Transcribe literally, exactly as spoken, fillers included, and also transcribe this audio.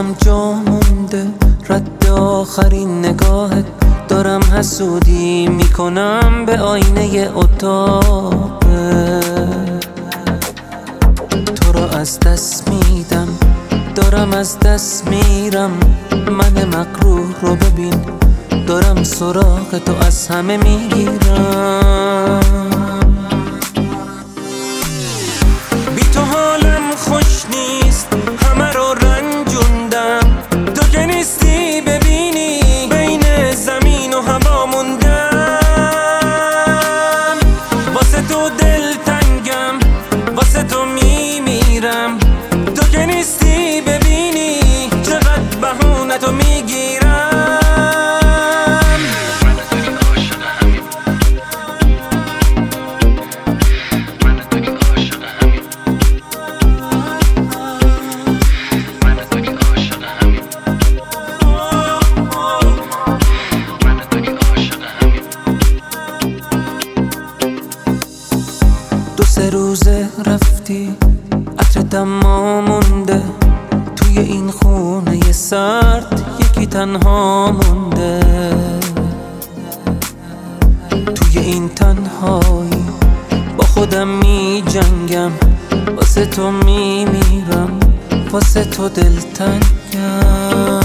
دلم جا مونده، رد آخرین نگاهت دارم حسودی میکنم به آینه اتاق. تو رو از دست میدم، دارم از دست میرم، من مغرور رو ببین دارم سراغ تو از همه میگیرم. بی تو حالم خوش نیست، همه رو رنجوندم، تو که نیستی ببینی بین زمین و هوا موندم. واسه تو دل تنگم، واسه تو میمیرم، تو که نیستی ببینی چقدر بهونه تو میگیرم. دو سه روزه رفتی، عطر دما مونده، توی این خونه سرد یکی تنها مونده. توی این تنهایی با خودم می جنگم، واسه تو می میرم، واسه تو دلتنگم.